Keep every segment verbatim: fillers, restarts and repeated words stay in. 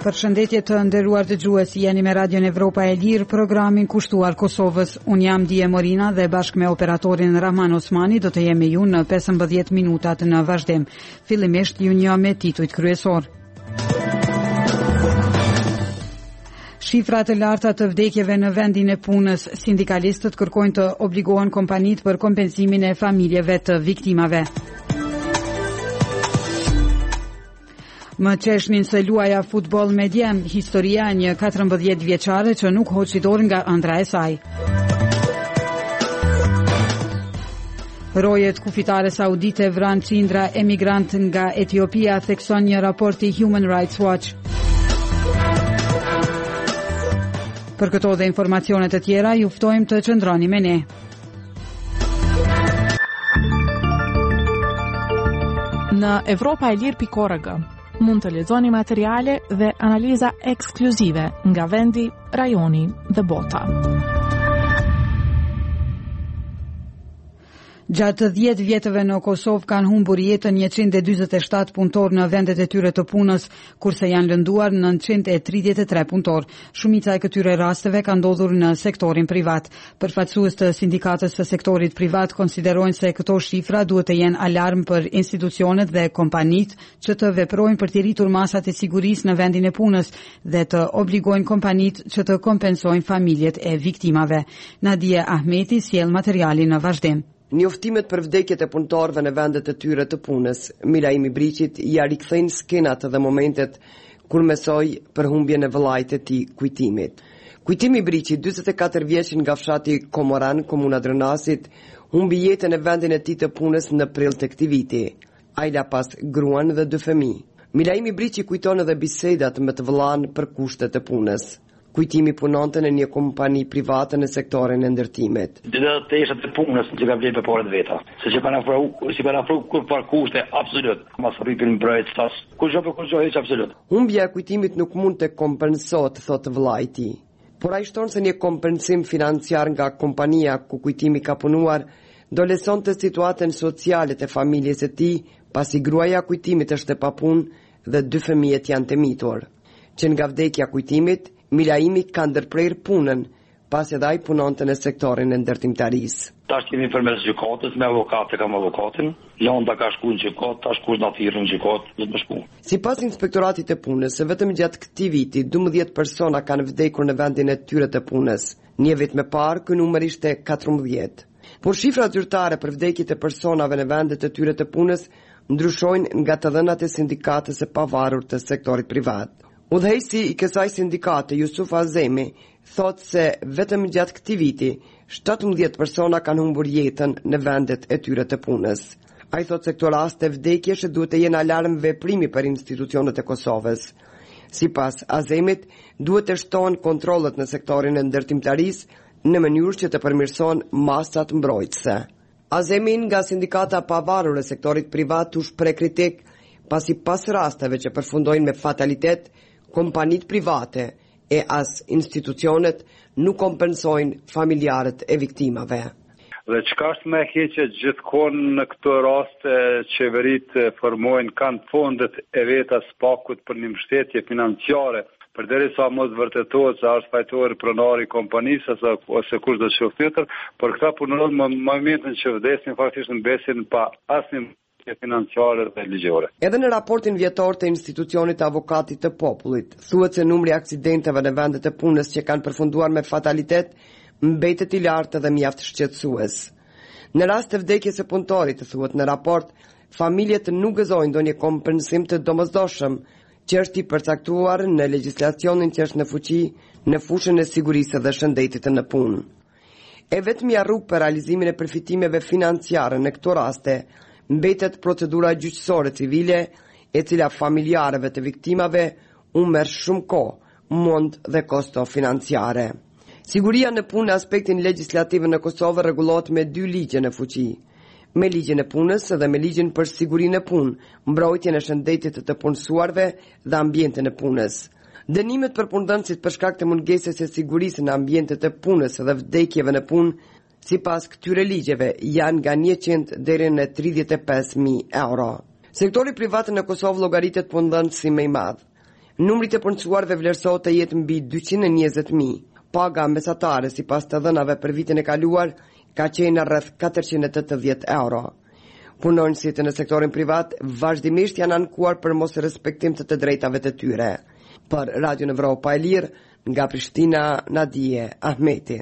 Përshëndetje të nderuar dëgjues, jeni me Radion Evropa e Lirë, programin kushtuar Kosovës. Un jam Dije Morina dhe bashkë me operatorin Rahman Osmani do të jemi ju në pesëmbëdhjetë minutat në vazhdim. Fillimisht ju një me titujt kryesor. Shifrat e larta të vdekjeve në vendin e punës, sindikalistët kërkojnë të obligohen kompanitë për kompensimin e familjeve të viktimave. Më qeshnin se luaja futboll me djem, historia një katërmbëdhjetë vjeçare që nuk hoqi dorë nga ëndra e saj. Rojet kufitare saudite vran qindra emigrant nga Etiopia, thekson një raport i Human Rights Watch. Për këto dhe informacionet të tjera, ju ftojmë të qëndroni me ne. Në Evropa e Lirë pikë org mund të lexoni materiale dhe analiza ekskluzive nga vendi, rajoni dhe bota. Gjatë dhjetë vjetëve në Kosovë kanë humbur jetën njëqind e dyzet e shtatë punëtor në vendet e tyre të punës, kurse janë lënduar nëntëqind e tridhjetë e tre punëtor. Shumica e këtyre rasteve kanë ndodhur në sektorin privat. Përfaqësues të sindikatës së sektorit privat konsiderojnë se këto shifra duhet të jenë alarm për institucionet dhe kompanitë që të veprojnë për të rritur masat e sigurisë në vendin e punës dhe të obligojnë kompanitë që të kompensojnë familjet e viktimave. Nadia Ahmeti sjell materialin në vazhdim. Njoftimet për vdekjet e punëtorëve në vendet e tyre të punës, Milaimi Briqit ja rikthejnë skenat dhe momentet kur mesoj për humbjen e vëllait e tij kujtimit. Kujtimi Briqit, dyzet e katër vjeç nga fshati Komoran, komuna Drënasit, humbi jetën në vendin e tij të punës në prill të këtij viti. Ai la pas gruan dhe dy fëmijë. Milaimi Briqit kujton edhe bisedat me të vëllain për kushtet e punës. Kujtimi punonte në një kompani private në sektorin e ndërtimit. Dhe të eshat të punës që ka vlerë për parët veta, se që kanë afru, si kanë afru kur par kushte absolut, mas rripin mbrojt sas, kur gjo për kur gjo heq absolut. Humbja e kujtimit nuk mund të kompensot, thotë vëllai i tij. Por ai shton se një kompensim financiar nga kompania ku kujtimi ka punuar do lesonte situatën sociale të familjes së tij, pasi gruaja kujtimit është e papunë dhe dy fëmijët janë të mitur. Që nga vdekja kujtimit, Milaimi ka ndërprer punën, pas edhe ai punonte në sektorin e ndërtimtarisë. Tash kemi përmes gjykatës, me avokatë kam avokatin, Londa ka shku në gjykatë, tash kush na thirrën në gjykatë, do të më shku. Sipas inspektoratit të punës, se vetëm gjatë këtij viti dymbëdhjetë persona kanë vdekur në vendin e tyre të punës. Një vit më parë ky numër ishte katërmbëdhjetë. Por shifrat zyrtare për vdekjet e personave në vendet e tyre të punës ndryshojnë nga të dhënat e sindikatës së pavarur të sektorit privat. Udhëheqësi i kësaj sindikate, Jusuf Azemi, thotë se vetëm gjatë këtij viti, shtatëmbëdhjetë persona kanë humbur jetën në vendet e tyre të punës. Ai thotë se këto raste vdekjesh duhet të jenë alarm veprimi për institucionet e Kosovës. Sipas Azemit, duhet të shtohen kontrollet në sektorin e ndërtimtarisë në mënyrë që të përmirësohen masat mbrojtëse. Azemi nga sindikata pavarur e sektorit privat u shpreh kritik pasi pas rasteve që përfundojnë me fatalitet, kompanitë private e as institucionet nuk kompensojnë familjarët e viktimave. Dhe çka është më e keqe gjithkohë në këto raste qeveritë formojnë kanë fondet e veta spakut për një mbështetje financiare, përderisa mos vërtetohet se është fajtor pronari i kompanisë ose ose kush do të qoftë tjetër, por këta punonjë në momentin që vdesin faktikisht mbesin pa asnjë financiare dhe ligjore. Edhe në raportin vjetor të institucionit të avokatit të popullit, thuhet se numri i aksidenteve në vendet e punës që kanë përfunduar me fatalitet mbetet i lartë dhe mjaft shqetësues. Në rast të vdekjes së punëtorit, thuhet në raport, familjet nuk gëzojnë ndonjë kompensim të domosdoshëm që është i përcaktuar në legjislacionin që është në fuqi në fushën e sigurisë dhe shëndetit në punë. E vetmi rrugë për realizimin e përfitimeve financiare në këto raste mbetet procedura gjyqësore civile, e cila familjarëve të viktimave u merr shumë kohë, mund dhe kosto financiare. Siguria në punë në aspektin legjislativ në Kosovë rregullohet me dy ligje në fuqi. Me ligjin e punës dhe me ligjin për sigurinë e punë, mbrojtjen e shëndetit të punësuarve dhe ambientin e punës. Dënimet për punëdhënësit për shkak të mungesës së sigurisë në ambientet e punës dhe vdekjeve në punë sipas këtyre ligjeve janë nga njëqind deri në tridhjetë e pesë mijë euro. Sektori privat në Kosovë llogaritet punëdhënës si më i madh. Numri të punësuarve vlerësohet të jetë mbi dyqind e njëzet mijë. Paga mesatare sipas të dhënave për vitin e kaluar ka qenë rreth katërqind e tetëdhjetë euro. Punonësit në sektorin privat vazhdimisht janë ankuar për mos respektim të të drejtave të tyre. Për Radio Evropa e Lirë, nga Prishtina, Nadije Ahmeti.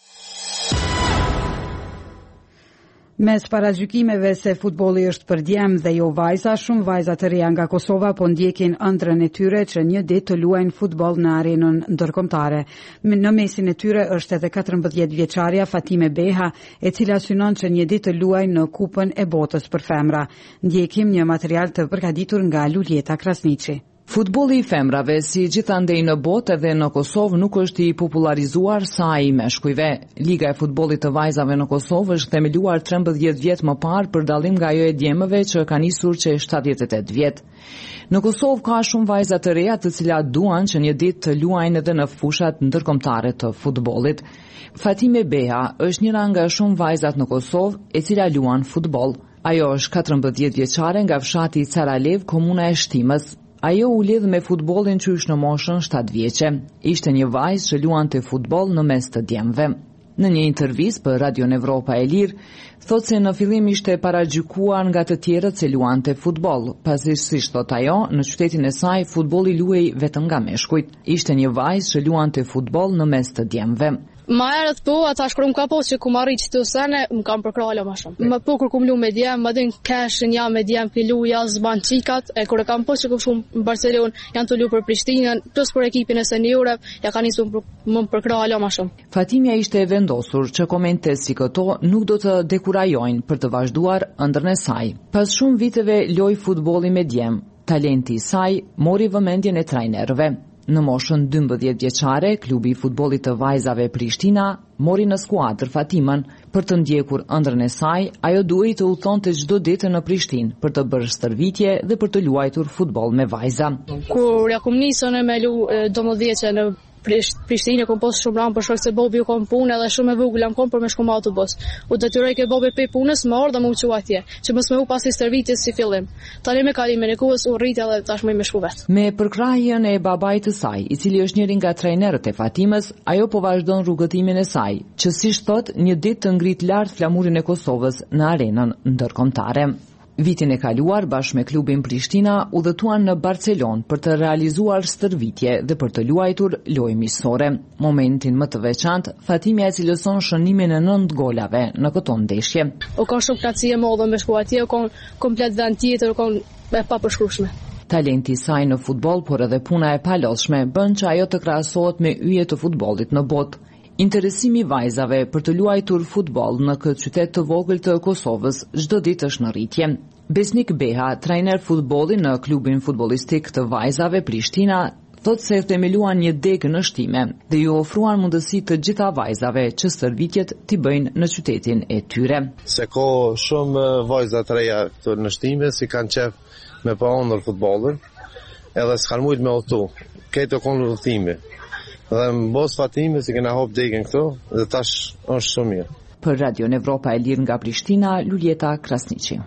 Mes paragjykimeve se futbolli është për djem dhe jo vajza, shumë vajza të reja nga Kosova po ndjekin ëndrrën e tyre që një ditë të luajnë futboll në arenën ndërkombëtare. Në mesin e tyre është edhe katërmbëdhjetë vjeçaria Fatime Beha, e cila synon që një ditë të luajnë në Kupën e Botës për femra. Ndjekim një material të përgatitur nga Luljeta Krasniqi. Futbolli i femrave, si gjithandej në botë edhe në Kosovë, nuk është i popularizuar sa i meshkujve. Liga e futbollit të vajzave në Kosovë është themeluar trembëdhjetë vjet më parë për dallim nga ajo e djemëve që ka nisur që shtatëdhjetë e tetë vjet. Në Kosovë ka shumë vajza të reja të cilat duan që një ditë të luajnë edhe në fushat ndërkombëtare të futbollit. Fatime Beha është njëra nga shumë vajzat në Kosovë e cila luan futboll. Ajo është katërmbëdhjetë vjeçare nga fshati Caralev, komuna e Shtimës. Ajo u lidh me futbollin qysh në moshën shtatë vjeçe. Ishte një vajzë që luante futboll në mes të djemve. Në një intervistë për Radio Evropa e Lirë, thotë se në fillim ishte paragjykuar nga të tjerët se luante futboll, pasi siç thot ajo, në qytetin e saj futbolli luhej vetëm nga meshkujt. Ishte një vajzë që luante futboll në mes të djemve. Ma erët po, ata shkrum ka po që ku ma rritë që të sene, më kam përkralo ma shumë. Më po kur kum lu me djem, më din keshën ja me djem pilu, ja zban qikat, e kur e kam po që ku shumë në Barcelon, janë të lu për Prishtinën, plus për ekipin e seniorëve, ja ka nisu më përkralo ma shumë. Fatimja ishte e vendosur që komente si këto nuk do të dekurajojnë për të vazhduar ëndrrën e saj. Pas shumë viteve loj futbolli me djem, talenti i saj mori vëmendjen e trajnerëve. Në moshën dymbëdhjetë vjeçare, klubi i futbollit të vajzave Prishtina mori në skuadër Fatimën. Për të ndjekur ëndrrën e saj, ajo duhej të udhëtonte çdo ditë në Prishtinë për të bërë stërvitje dhe për të luajtur futboll me vajza. Kur ja kum nisën me lu douëdhjetë vjeçë në Prishtinë kom pas shumë ram për shkak se bobi u kom punë edhe shumë e vogël jam kom për me shku me autobus. U detyroj ke bobi pe punës më ardha më u çu atje, që mos më u pasi stërvitjes si fillim. Tani me kalimin e kohës u rrit edhe tashmë më shku vet. Me përkrahjen e babait të saj, i cili është njëri nga trajnerët e Fatimës, ajo po vazhdon rrugëtimin e saj, që siç thot, një ditë të ngrit lart flamurin e Kosovës në arenën ndërkombëtare. Vitin e kaluar, bashkë me klubin Prishtina, udhëtuan në Barcelon për të realizuar stërvitje dhe për të luajtur lojë miqësore. Momentin më të veçantë, Fatimja e cilëson shënimin e nëntë golave në këto ndeshje. O ka shumë kënaqësi e madhe me shku atje, o ka komplet vend tjetër, o ka e papërshkrueshme. Talenti i saj në futboll, por edhe puna e palodhshme bën që ajo të krahasohet me yje të futbollit në botë. Interesimi i vajzave për të luajtur futboll në këtë qytet të vogël të Kosovës çdo ditë është në rritje. Besnik Beha, trajner futbolli në klubin futbollistik të vajzave Prishtina, thotë se themeluan një degë në shtime dhe ju ofruan mundësi të gjitha vajzave që stërvitjet t'i bëjnë në qytetin e tyre. Se ka shumë vajza të reja këtu në shtime si kanë qef me pa ëndër futbollin, edhe s'kan mujt me udhëtu. Këto kanë udhëtime. Dhe më bos Fatime si kena hop degën këto dhe tash është shumë mirë. Për Radio Evropa e Lirë nga Prishtina, Luljeta Krasniqi.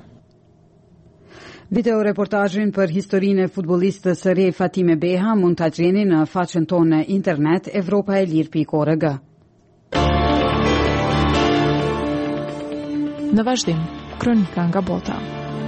Video reportazhin për historinë e futbollistës së re Fatime Beha mund ta gjeni në faqen tonë në internet evropaelir pikë org. Në vazhdim, kronika nga bota.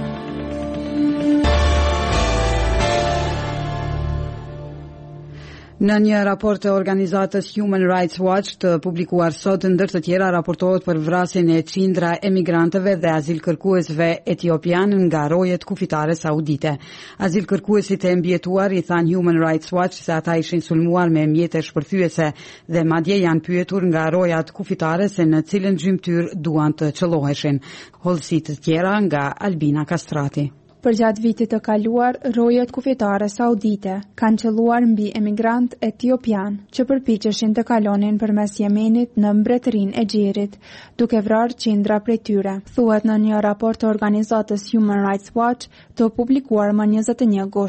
Në një raport të organizatës Human Rights Watch të publikuar sot, ndër të tjera raportohet për vrasjen e qindra emigrantëve dhe azilkërkuesve etiopian nga rojet kufitare saudite. Azilkërkuesit e mbjetuar i than Human Rights Watch se ata ishin sulmuar me mjete shpërthyese dhe madje janë pyetur nga rojat kufitare se në cilën gjymtyr duan të qëlloheshin. Hollësi të tjera nga Albina Kastrati. Përgjatë vitit të kaluar, rojet kufitare saudite kanë qëlluar mbi emigrant etiopian që përpiqeshin të kalonin përmes Jemenit në mbretërinë e Gjerit, duke vrarë qindra prej tyre. Thuhet në një raport të organizatës Human Rights Watch të publikuar më njëzet e një gusht.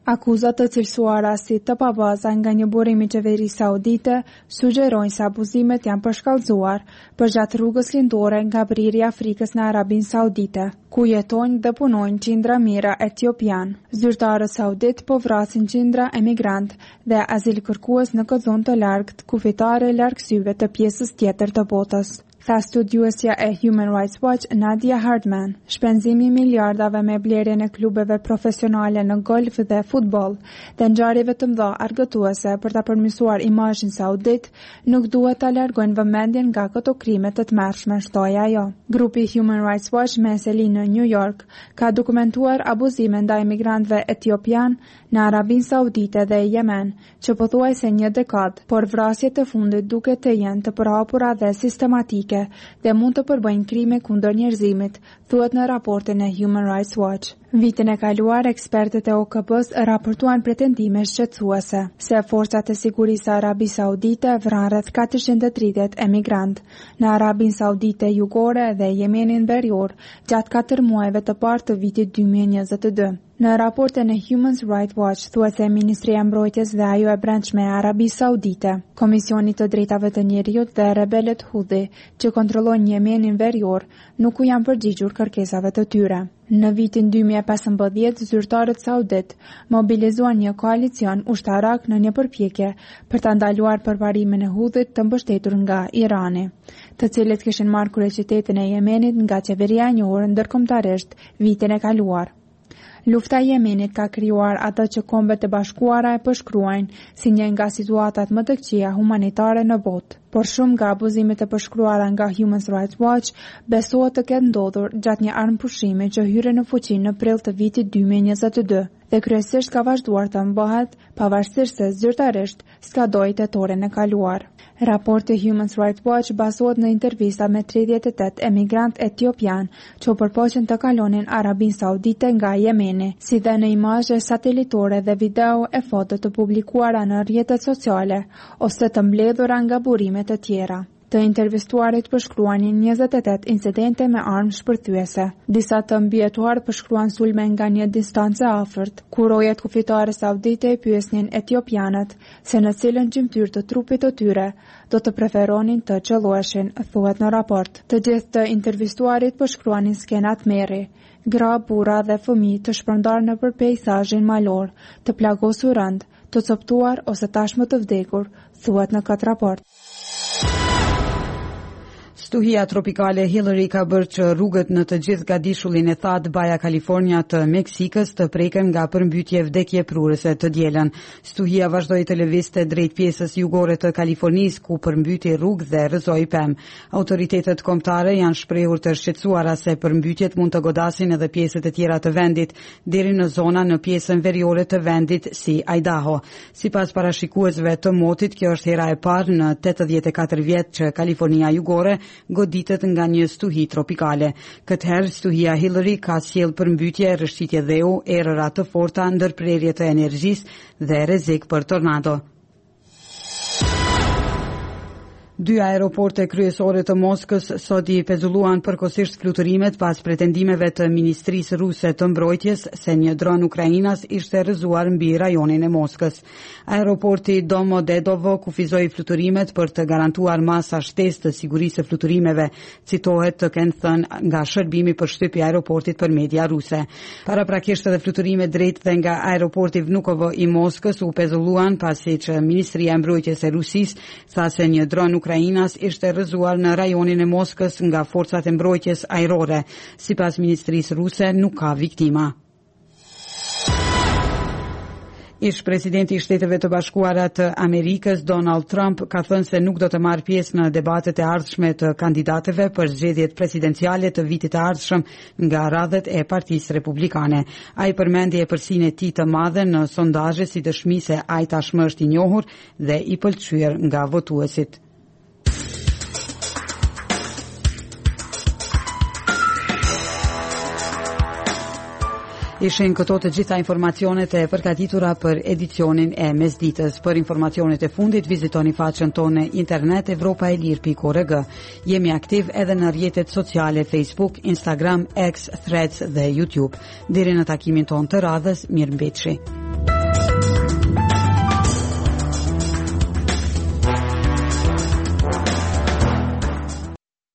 Akuzat të cilësuara si të pabaza nga një burim i qeverisë saudite sugjerojnë se abuzimet janë përshkallëzuar përgjatë rrugës lindore nga briri i Afrikës në Arabinë Saudite, ku jetojnë dhe punojnë qindra mijëra etiopian. Zyrtarët saudit po vrasin qindra emigrant dhe azilkërkues në këtë zonë të largët, kufitare largësyve të pjesës tjetër të botës. Tha studiuesja e Human Rights Watch Nadia Hardman, shpenzimi miliardave me blerjen e klubeve profesionale në golf dhe futboll dhe ngjarjeve të mëdha argëtuese për ta përmirësuar imazhin saudit nuk duhet ta largojnë vëmendjen nga këto krime të tmerrshme, shtoi ajo. Grupi Human Rights Watch me seli në New York ka dokumentuar abuzime ndaj emigrantëve etiopian në Arabinë Saudite dhe Yemen, që pothuajse një dekadë, por vrasjet e fundit duket të jenë të përhapura dhe sistematike dhe mund të përbëjnë krime kundër njerëzimit, thuhet në raportin e Human Rights Watch. Vitin e kaluar, ekspertët e O K B-s raportuan pretendime shqetësuese se forcat e sigurisë Arabi Saudite vranë rreth katërqind e tridhjetë emigrant në Arabinë Saudite Jugore dhe Yemenin Verior gjatë katër muajve të parë të vitit dy mijë e njëzet e dy. Në raportin e Human Rights Watch thuhet se Ministria e Mbrojtjes dhe ajo e brendshme e Arabisë Saudite, Komisioni të Drejtave të Njerëzit dhe rebelët Houthi që kontrollojnë Yemenin Verior nuk u janë përgjigjur kërkesave të tyre. Në vitin dy mijë e pesëmbëdhjetë, zyrtarët saudit mobilizuan një koalicion ushtarak në një përpjekje për ta ndaluar përparimin e Houthit të mbështetur nga Irani, të cilët kishin marrë kryeqytetin e Yemenit nga qeveria e njohur ndërkombëtarisht vitin e kaluar. Lufta e Yemenit ka krijuar atë që Kombet e Bashkuara e përshkruajnë si një nga situatat më të këqija humanitare në botë. Por shumë nga abuzimet e përshkruara nga Human Rights Watch besohet të ketë ndodhur gjatë një armëpushimi që hyri në fuqi në prill të vitit dy mijë e njëzet e dy dhe kryesisht ka vazhduar të mbëhet pavarësisht se zyrtarisht skadoi tetorin e kaluar. Raporti Human Rights Watch bazohet në intervista me tridhjetë e tetë emigrant etiopian që u përpoqën të kalonin Arabinë Saudite nga Yemeni, si dhe në imazhe satelitore dhe video e foto të publikuara në rrjetet sociale ose të mbledhura nga burimet të tjera. Të intervistuarit përshkruanin njëzet e tetë incidente me armë shpërthyese. Disa të mbijetuar përshkruan sulme nga një distancë afërt, ku rojet kufitare saudite i pyesnin etiopianët se në cilën gjymtyr të trupit të tyre do të preferonin të qëllueshin, thuhet në raport. Të gjithë të intervistuarit përshkruanin skenat merri, gra, burra dhe fëmijë të shpërndar në për peizazhin malor, të plagosur rënd, të coptuar ose tashmë të vdekur, thuhet në këtë raport. Stuhia tropikale Hillary ka bërë që rrugët në të gjithë gadishullin e thatë Baja California të Meksikës të preken nga përmbytje vdekje prurëse të dielën. Stuhia vazhdoi të lëvizte drejt pjesës jugore të Kalifornisë ku përmbyti rrugë dhe rrëzoi pemë. Autoritetet kombëtare janë shprehur të shqetësuara se përmbytjet mund të godasin edhe pjesët e tjera të vendit, deri në zona në pjesën veriore të vendit si Idaho. Sipas parashikuesve të motit, kjo është hera e parë në tetëdhjetë e katër vjet që Kalifornia jugore goditet nga një stuhi tropikale. Këtë herë stuhia Hillary ka sjell përmbytje, rrëshqitje dheu, erëra të forta, ndërprerje të energjisë dhe rrezik për tornado. Dy aeroporte kryesore të Moskës sot i pezulluan përkohësisht fluturimet pas pretendimeve të Ministrisë Ruse të Mbrojtjes se një dron ukrainas ishte rrëzuar mbi rajonin e Moskës. Aeroporti Domodedovo kufizoi fluturimet për të garantuar masa shtesë të sigurisë së fluturimeve, citohet të kenë thënë nga shërbimi për shtypje aeroportit për media ruse. Paraprakisht edhe fluturimet drejt dhe nga aeroporti Vnukovo i Moskës u pezulluan pasi që Ministria e Mbrojtjes e Rusisë tha se një dron ukrainas ishte rrëzuar në rajonin e Moskës nga forcat e mbrojtjes ajrore. Sipas Ministrisë Ruse nuk ka viktima. Ish presidenti i Shteteve të Bashkuara të Amerikës Donald Trump ka thënë se nuk do të marrë pjesë në debatet e ardhshme të kandidatëve për zgjedhjet presidenciale të vitit të ardhshëm nga radhët e Partisë Republikane. Ai përmendi epërsinë e tij të madhe në sondazhe si dëshmi se ai tashmë është i njohur dhe i pëlqyer nga votuesit. Ishin këto të gjitha informacionet e përgatitura për edicionin e mesditës. Për informacionet e fundit, vizitoni faqen tonë internet europa e lirë pikë org. Jemi aktiv edhe në rrjetet sociale Facebook, Instagram, X, Threads dhe YouTube. Deri në takimin tonë të radhës, mirëmbëjtje.